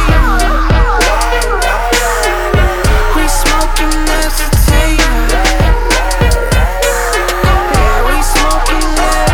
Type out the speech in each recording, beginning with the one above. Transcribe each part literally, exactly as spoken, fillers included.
We smoking that sativa. Yeah, we smoking that.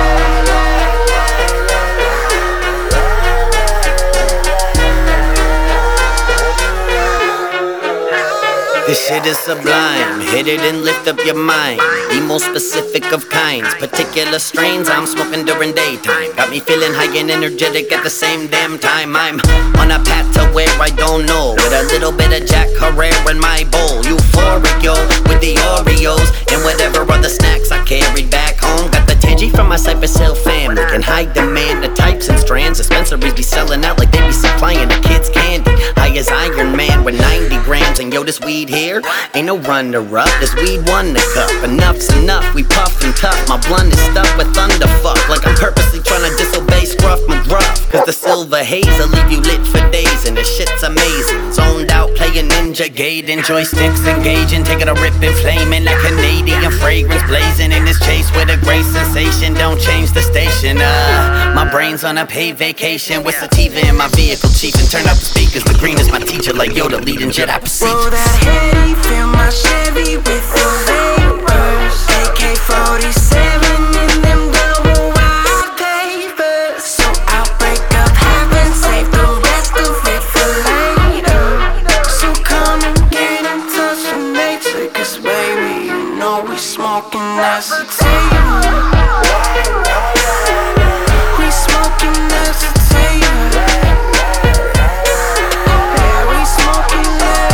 This shit is sublime, hit it and lift up your mind. Be more specific of kinds, particular strains I'm smoking during daytime. Got me feeling high and energetic at the same damn time. I'm on a path to where I don't know, with a little bit of Jack Herrera in my bowl. Euphoric, yo, with the Oreos and whatever other snacks I carried back home. Got the Tangy from my Cypress Hill family, in high demand, the types and strands. Dispensaries be selling out like they be supplying the kids candy. High as Iron Man with ninety grams, and yo, this weed here ain't no runner-up. This weed won the cup. Enough's enough, we puff and tough. My blunt is stuffed with thunderfuck, like I'm purposely trying to disobey Scruff McGruff. Cause the silver haze will leave you lit for days, and the shit's amazing. Zoned out, playing Ninja Gaiden, joysticks engaging, taking a rip and flaming like Canadian fragrance blazing in this chase with a great sensation. Don't change the station, uh my brain's on a paid vacation with sativa in my vehicle, chief, and turn up the speakers. The green is my teacher, like Yoda leading Jedi procedures. Roll that heady, fill my Chevy with the vapors. A K forty-seven in them double wide papers. So I'll break up happen, save the rest of it for later. So come and get in touch with nature, cause baby, you know we smoking that sativa. We smoking that sativa. Yeah, we smoking that.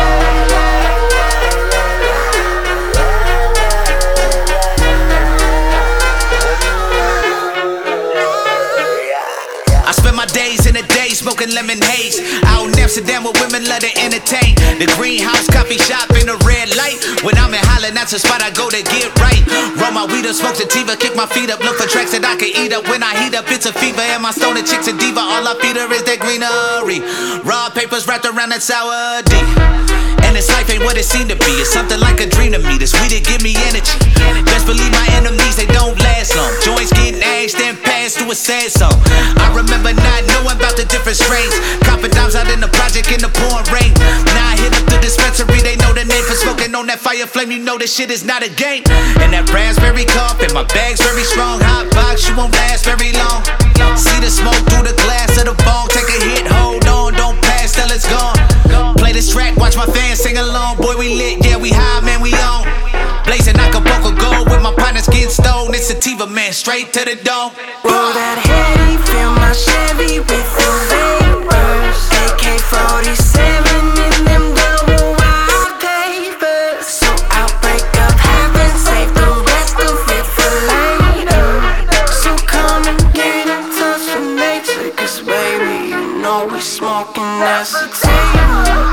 I spend my days in the day smoking lemon haze. Out in Amsterdam where women love to entertain. The greenhouse coffee shop in the red light. When I'm in Holland, that's the spot I go to get right. Roll my weed up, smoke sativa, kick my feet up. Look for tracks that I can eat up. When I heat up, it's a fever. And my stoner chicks a diva. All I feed her is that greenery. Raw papers wrapped around that sour D. And this life ain't what it seemed to be. It's something like a dream to me. This weed, it give me energy. Best believe my enemies, they don't last long. Joints getting aged and passed to a sad song. I remember not knowing about the different strains. Copping dimes out in the project in the pouring rain. Now I hit up the dispensary, they know the name for smoking on that fire flame. You know this shit is not a game. And that raspberry cough in my bag's very strong. Hot box, you won't last very long. See the smoke through the glass of the bong. Take a hit, hold on, don't pass till it's gone. Play this track, watch my fans sing along. Boy, we lit, yeah, we high, man, we on. Blazing Acapulco gold with my partners getting stoned. It's sativa, man, straight to the dome. Roll that heady, fill my Chevy with the vapors. A K forty-seven in them double wide papers. So I'll break up happen, save the rest of it for later. So come and get in touch with nature, cause baby, you know we smoking that sativa.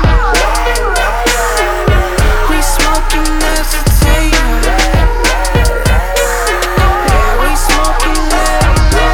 We smoking that sativa. Yeah, we smoking that.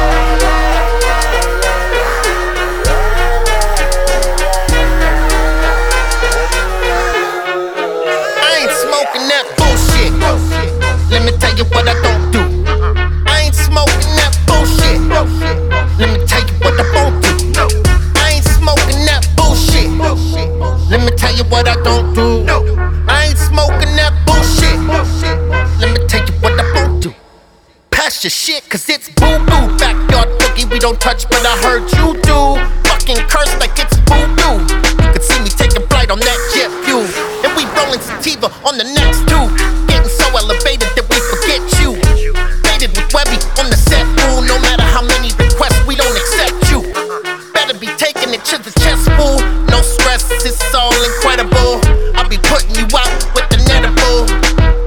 I ain't smoking that bullshit. Let me tell you what I don't do. I ain't smoking that bullshit. Let me tell you what I won't do. I ain't smoking that bullshit. Let me tell you what I don't do. I ain't smoking that bullshit. Let me tell you what I won't do. Pass your shit, cause it's boo-boo. Backyard boogie we don't touch, but I heard you do. Fucking curse like it's voodoo. You could see me taking flight on that jet fuel. And we rolling sativa on the next two. Getting so elevated that we forget you. Faded with Webby on the set, fool. No matter how many requests, we don't accept you. Better be taking it to the chest, fool. No stress, it's all incredible. I'll be putting you out with the nedible.